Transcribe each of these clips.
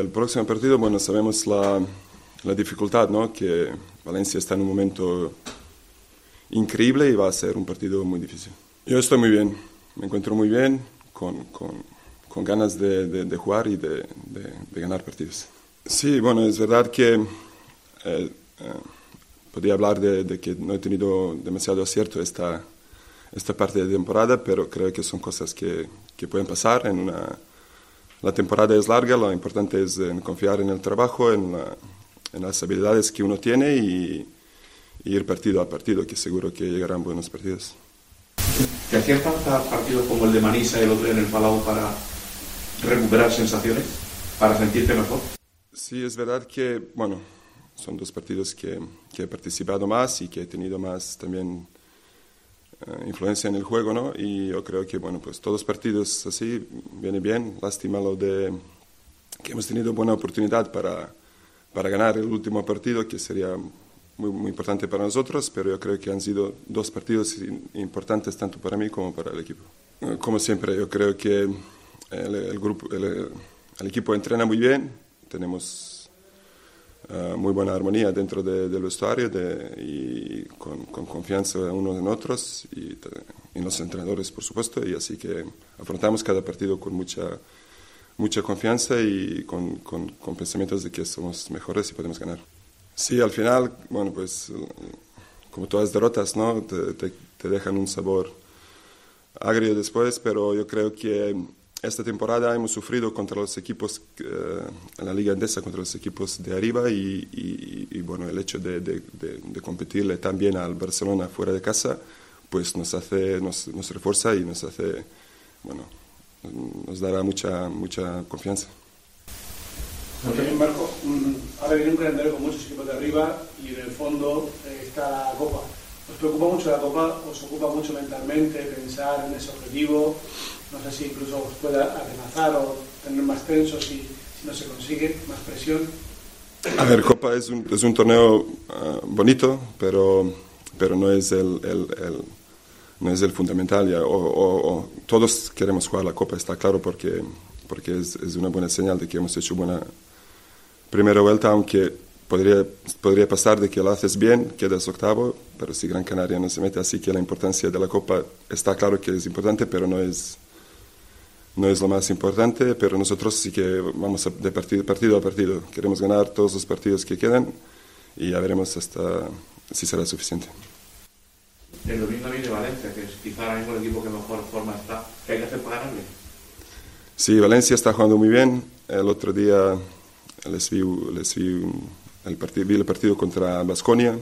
el próximo partido, bueno, sabemos la dificultad, ¿no? Que Valencia está en un momento increíble y va a ser un partido muy difícil. Yo estoy muy bien, me encuentro muy bien, con ganas de jugar y de ganar partidos. Sí, bueno, es verdad que podría hablar de que no he tenido demasiado acierto esta parte de temporada, pero creo que son cosas que pueden pasar. La temporada es larga, lo importante es confiar en el trabajo, en las habilidades que uno tiene y ir partido a partido, que seguro que llegarán buenos partidos. ¿Te hacían falta partidos como el de Manisa y el otro en el Palau para recuperar sensaciones, para sentirte mejor? Sí, es verdad que, bueno, son dos partidos que he participado más y que he tenido más también influencia en el juego, ¿no? Y yo creo que, bueno, pues todos los partidos así viene bien. Lástima lo de que hemos tenido buena oportunidad para ganar el último partido, que sería muy importante para nosotros, pero yo creo que han sido dos partidos importantes tanto para mí como para el equipo. Como siempre, yo creo que el equipo entrena muy bien, tenemos muy buena armonía dentro del vestuario y con confianza unos en otros y en los entrenadores, por supuesto, y así que afrontamos cada partido con mucha confianza y con pensamientos de que somos mejores y podemos ganar. Sí, al final, bueno, pues como todas las derrotas, ¿no? Te dejan un sabor agrio después, pero yo creo que esta temporada hemos sufrido contra los equipos en la Liga Endesa, contra los equipos de arriba y bueno, el hecho de competirle tan bien al Barcelona fuera de casa, pues nos refuerza y nos hace, bueno, nos dará mucha confianza. También, Marco, ahora viene un calendario con muchos equipos de arriba y en el fondo está la Copa. ¿Os preocupa mucho la Copa? ¿Os ocupa mucho mentalmente pensar en ese objetivo? No sé si incluso os pueda amenazar o tener más tensos si no se consigue, más presión. A ver, Copa es un torneo bonito, pero no es no es el fundamental. Ya. Todos queremos jugar la Copa, está claro, porque es una buena señal de que hemos hecho buena primera vuelta, aunque podría pasar de que lo haces bien, quedas octavo, pero si Gran Canaria no se mete, así que la importancia de la Copa está claro que es importante, pero no es lo más importante, pero nosotros sí que vamos de partido a partido. Queremos ganar todos los partidos que quedan y ya veremos hasta si será suficiente. El domingo viene Valencia, que es quizá ahora mismo el equipo que mejor forma está. ¿Qué hay que hacer para ganarle? Sí, Valencia está jugando muy bien. El otro día vi el partido contra Baskonia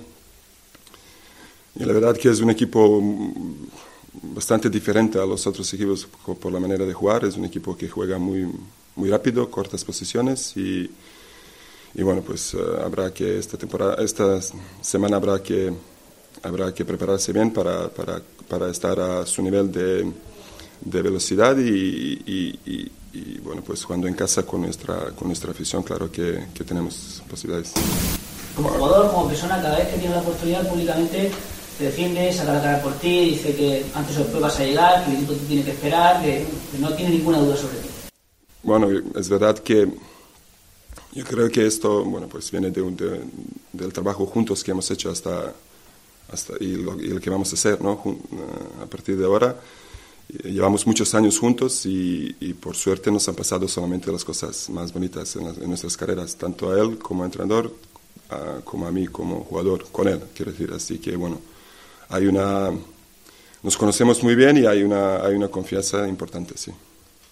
y la verdad que es un equipo bastante diferente a los otros equipos por la manera de jugar. Es un equipo que juega muy rápido, cortas posiciones y bueno, pues habrá que esta semana habrá que prepararse bien para estar a su nivel de velocidad y bueno, pues jugando en casa con nuestra afición, claro que tenemos posibilidades. Como jugador, como persona, cada vez que tienes la oportunidad públicamente te defiende, saca la cara por ti, dice que antes o después vas a llegar, que el equipo te tiene que esperar, que no tiene ninguna duda sobre ti. Bueno, es verdad que yo creo que esto, bueno, pues viene del trabajo juntos que hemos hecho hasta y lo que vamos a hacer, ¿no? A partir de ahora. Llevamos muchos años juntos y por suerte nos han pasado solamente las cosas más bonitas en nuestras carreras, tanto a él como entrenador, como a mí como jugador, con él, quiero decir. Así que, bueno, nos conocemos muy bien y hay una confianza importante, sí.